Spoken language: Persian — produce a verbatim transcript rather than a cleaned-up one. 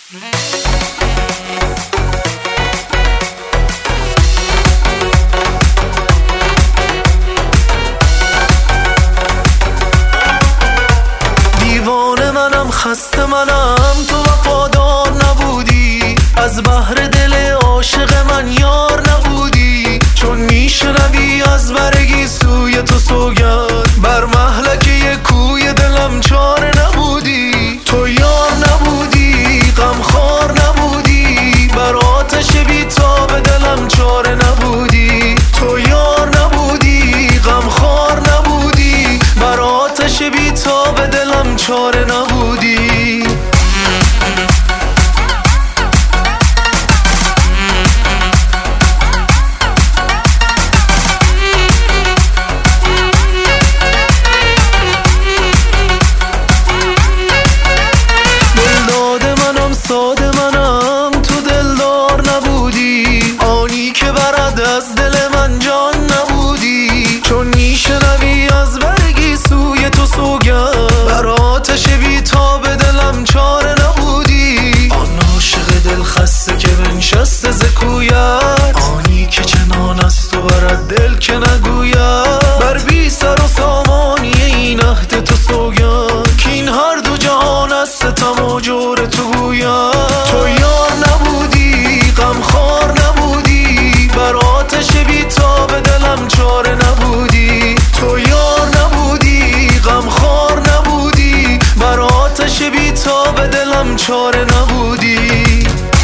دیوانه منم، خسته منم، تو وفادار نبودی، از بحر دل عاشق من یار نبودی. چون میشنوی از برگی سوی تو سوگند، بر مهلکه کوی دلم چاره نبودی. تو یار نبودی، غمخوار نبودی، بر آتش بی‌تاب دلم چاره نبودی. تو یار نبودی، غمخوار نبودی، بر آتش بی‌تاب دلم چاره نبودی. ساده منم، تو دلدار نبودی، آنی که برد از دل من جان نبودی. چون میشنوی از برگی سوی تو سوگند، بر آتش بی‌تاب دلم چاره نبودی. آن عاشق دل خسته که بنشسته ز کویت، آنی که چنان است و برد دل که نگوید. بر بی سر و سامانی این عهد تو سوگند، که این هر دو جهان از ستم و جور تو گوید. تو یار نبودی، غمخوار نبودی، بر آتش بی‌تاب دلم چاره نبودی. تو یار نبودی، غمخوار نبودی، بر آتش بی‌تاب دلم چاره نبودی.